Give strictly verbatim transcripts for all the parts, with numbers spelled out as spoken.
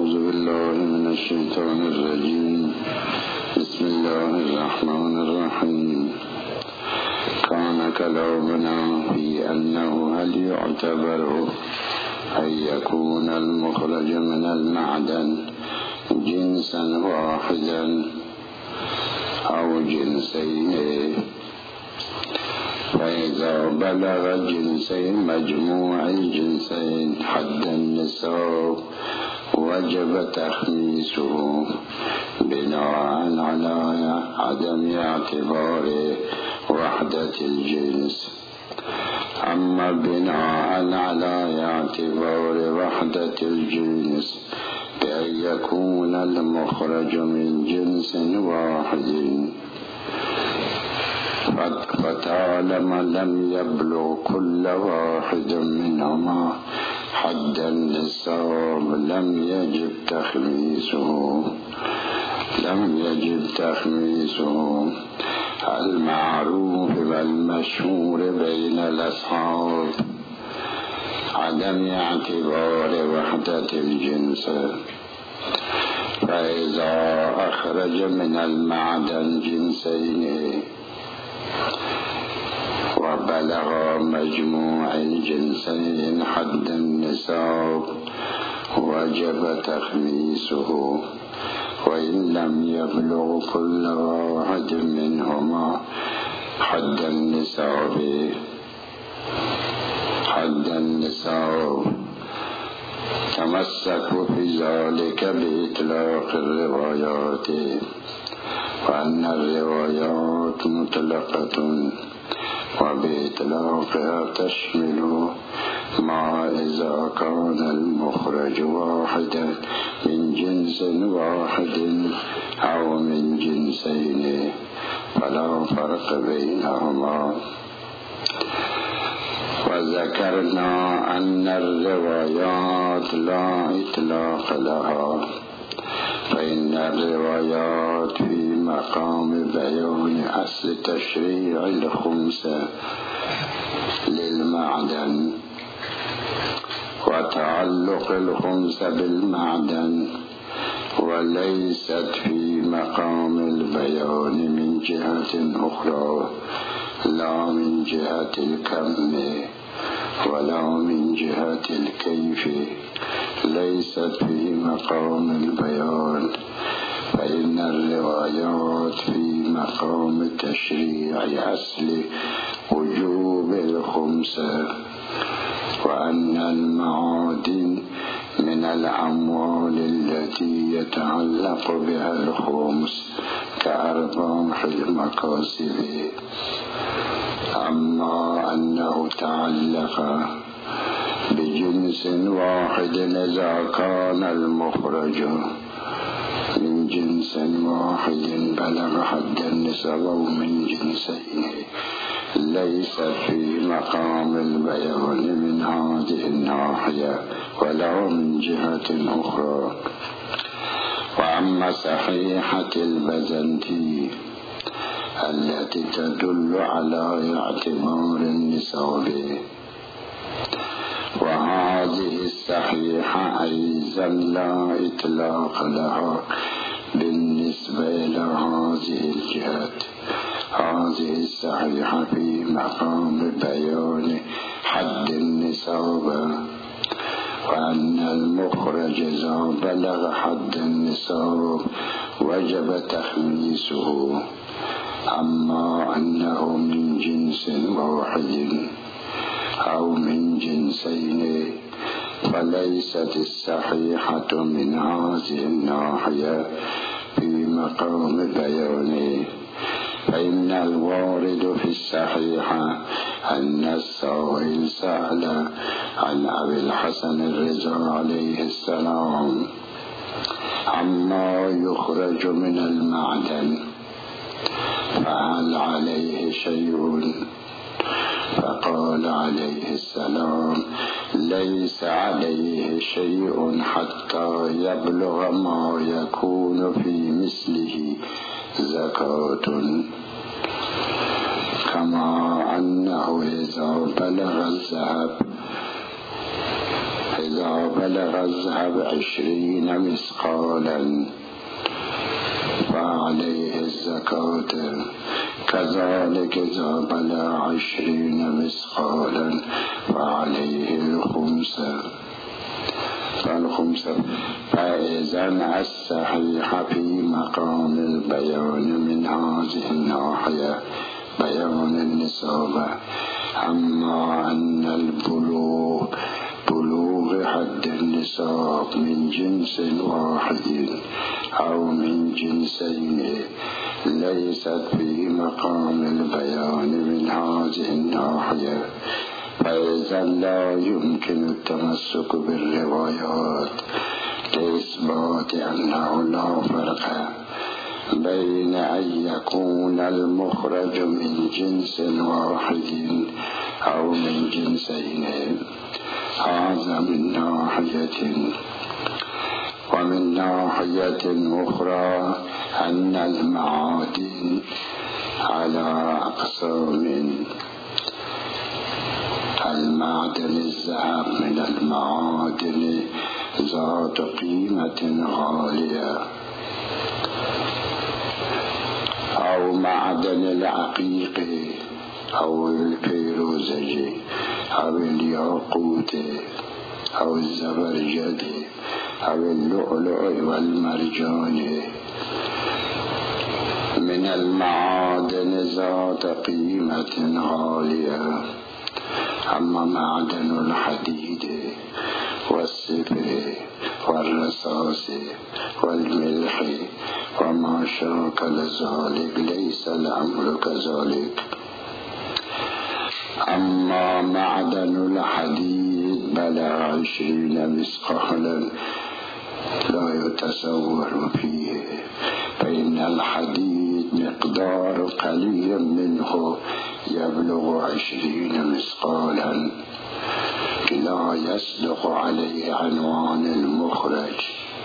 أعوذ بالله من الشيطان الرجيم. بسم الله الرحمن الرحيم. كان كلامنا في أنه هل يعتبر أن يكون المخرج من المعدن جنسا واحدا أو جنسين، فإذا بلغ الجنسين مجموع الجنسين حد النصاب وجب تخميسه بناء على عدم اعتبار وحدة الجنس. أما بناء على اعتبار وحدة الجنس بأن يكون المخرج من جنس واحد، فطالما لم يبلغ كل واحد منهما حد النصاب لم يجب تخميسه لم يجب تخميسه المعروف والمشهور بين الأصحاب عدم اعتبار وحدة الجنس. فإذا أخرج من المعدن جنسين وبلغ مجموع الجنسين حد النصاب وجب تخميسه، وإن لم يبلغ كل واحد منهما حد النصاب حد النصاب تمسكوا في ذلك بإطلاق الروايات، وأن الروايات مطلقة وبإطلاقها تشمل ما إذا كان المخرج واحدا من جنس واحد أو من جنسين فلا فرق بينهما. وذكرنا أن الروايات لا إطلاق لها، فإن الروايات في مقام بيان أصل تشريع الخمسة للمعدن وتعلق الخمسة بالمعدن، وليست في مقام البيان من جهة أخرى، لا من جهة الكم ولا من جهة الكيف، ليست في مقام البيان. فإن الروايات في مقام تشريع أصل وجوب الخمسة، وأن المعادن من الأموال التي يتعلق بها الخمس كأرباح المكاسب. أما أنه تعلق بجنس واحد إذا كان المخرج من جنس واحد بلغ حد النصاب من جنسين، ليس في مقام البيان من هذه الناحية ولا من جهة أخرى. وأما صحيحة البزنطي التي تدل على اعتبار النصاب، وهذه الصحيحة أيضا لا إطلاق لها بالنسبة إلى هذه الجهات. هذه الصحيحة في مقام بيان حد النصاب، وأن المخرج إذا بلغ حد النصاب وجب تخميسه. أما أنه من جنس واحد أو من جنسين فليست الصحيحة من هذه الناحية في مقام بيانه. فإن الوارد في الصحيحة أن السائل سأل عن أبي الحسن الرضا عليه السلام عما يخرج من المعدن فهل عليه شيء؟ فقال عليه السلام ليس عليه شيء حتى يبلغ ما يكون في مثله زكاة، كما أنه إذا بلغ الذهب إذا بلغ الذهب عشرين مثقالا فعليه الزكاة، كذلك إذا بلغ عشرين مثقالا فعليه الخمسة. فالخمسة فإذا الصحيح في مقام البيان من هذه الناحية بيان النصاب. أما أن البلوغ بلوغ حد النصاب من جنس واحد أو من جنسين ليست في مقام البيان من هذه الناحية، فإذا لا يمكن التمسك بالروايات لإثبات أنه لا فرق بين أن يكون المخرج من جنس واحد أو من جنسين. هذا من ناحية. ومن ناحية أخرى أن المعادن على أقسام. المعدن الذهب من المعادن ذات قيمة غالية، أو معدن العقيق أو الفيروزج أو الياقوت أو الزبرجد أو اللؤلؤ والمرجان من المعادن ذات قيمة غالية. أما معدن الحديد والصفر والرصاص والملح وما شاكل ذلك ليس الأمر كذلك. أما معدن الحديد بلغ عشرين مثقالا لا يتصور فيه، فإن الحديد مقدار قليل منه يبلغ عشرين مثقالا لا يصدق عليه عنوان المخرج.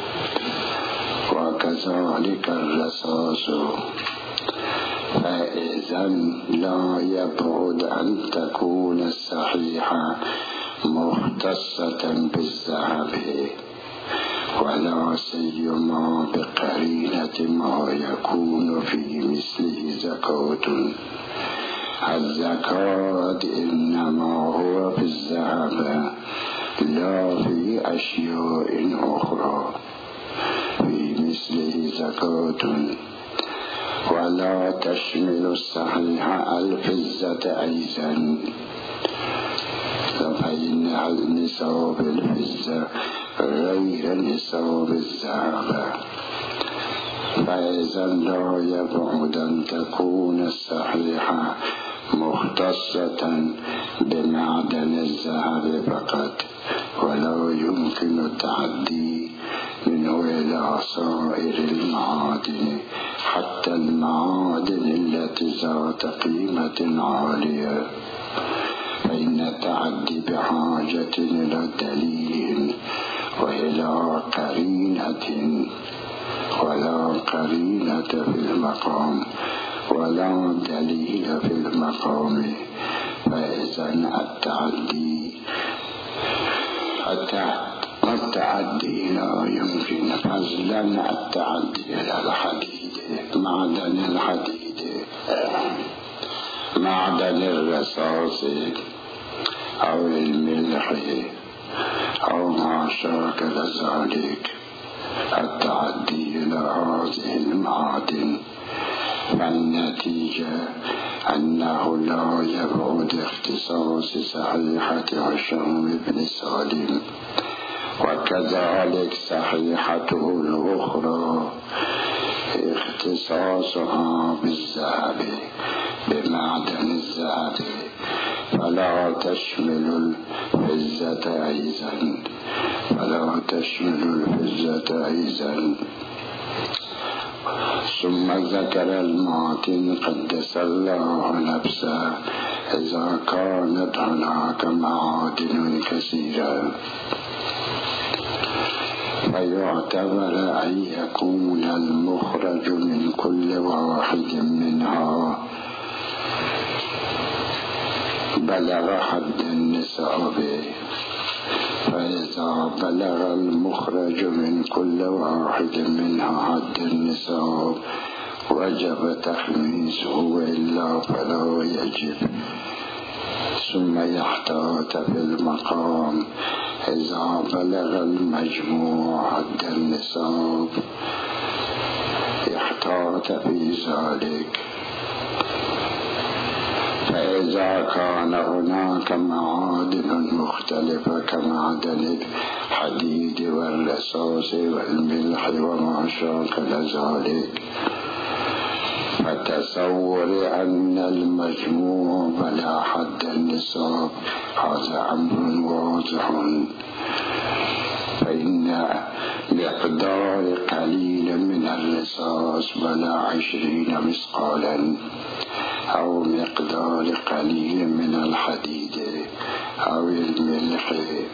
وكذلك الرصاص. فإذا لا يبعد أن تكون الصحيحة مختصة بالذهب، ولا سيما بقرينة ما يكون في مثله زكاة. الزكاة إنما هو في الذهب لا في أشياء أخرى. في مثله زكاة. ولا تشمل الصحيح الفزة أيضا، فإن نصاب الفزة غير نصاب الذهب. فإذا لا يبعد أن تكون الصحيحة مختصة بمعدن الذهب فقط، ولا يمكن التعدي منه إلى سائر المعادن حتى المعادن التي ذات قيمة عالية، فإن التعدي بحاجة إلى دليل وإلى قرينة، ولا قرينة في المقام ولا دليل في المقام. فإذا التعدي التعدي لا يمكن، فضلا التعدي إلى الحديد، معدن الحديد، معدن الرصاص أو الملح أو ما شاكل ذلك، التعدي إلى هذه المعادن. فالنتيجة أنه لا يبعد اختصاص صحيحة هشام بن سالم، وكذلك صحيحته الأخرى اختصاصها بالذهب، بمعدن الذهب، فلا تشمل الفزة أيضا، فلا تشمل الفزة أيضا. ثم ذكر المعتن قدس الله نفسه إذا كانت هناك معادن كثيرة، فيعتبر أن يكون المخرج من كل واحد منها بلغ حد النصاب، فإذا بلغ المخرج من كل واحد منها حد النصاب وجب تخميسه وإلا فلا يجب. ثم يحتاط في المقام إذا بلغ المجموع حد النصاب يحتاط في ذلك. فإذا كان هناك معادن مختلفة كمعدن الحديد والرصاص والملح وما شاكل ذلك فتصور أن المجموع بلا حد النصاب هذا أمر واضح. فإن مقدار قليل من الرصاص بلا عشرين مثقالا أو مقدار قليل من الحديد أو الملح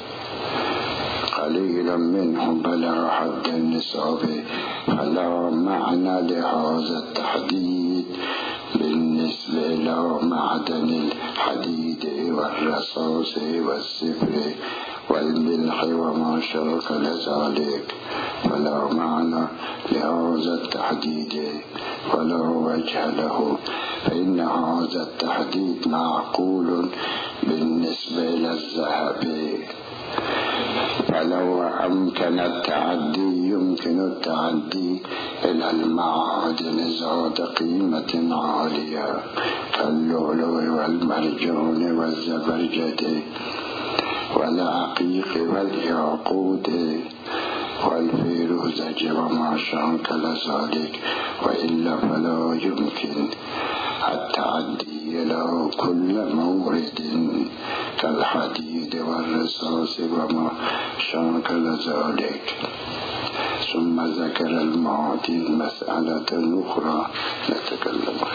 قليل منه بلغ حد النصاب فلا معنى لهذا التحديد بالنسبة إلى معدن الحديد والرصاص والصفر والملح وما شاكل ذلك فلا معنى لهذا التحديد ولا وجه له. فإن هذا التحديد معقول بالنسبة إلى الذهب فلو أمكن التعدي يمكن التعدي إلى المعادن ذات قيمة عالية كاللؤلؤ والمرجان والزبرجد والعقيق والياقوت والفيروزج وما شاكل ذلك وإلا فلا يمكن التعدي إلى كل مورد كالحديد والرصاص وما شاكل ذلك. ثم ذكر المعادن مسألة أخرى نتكلم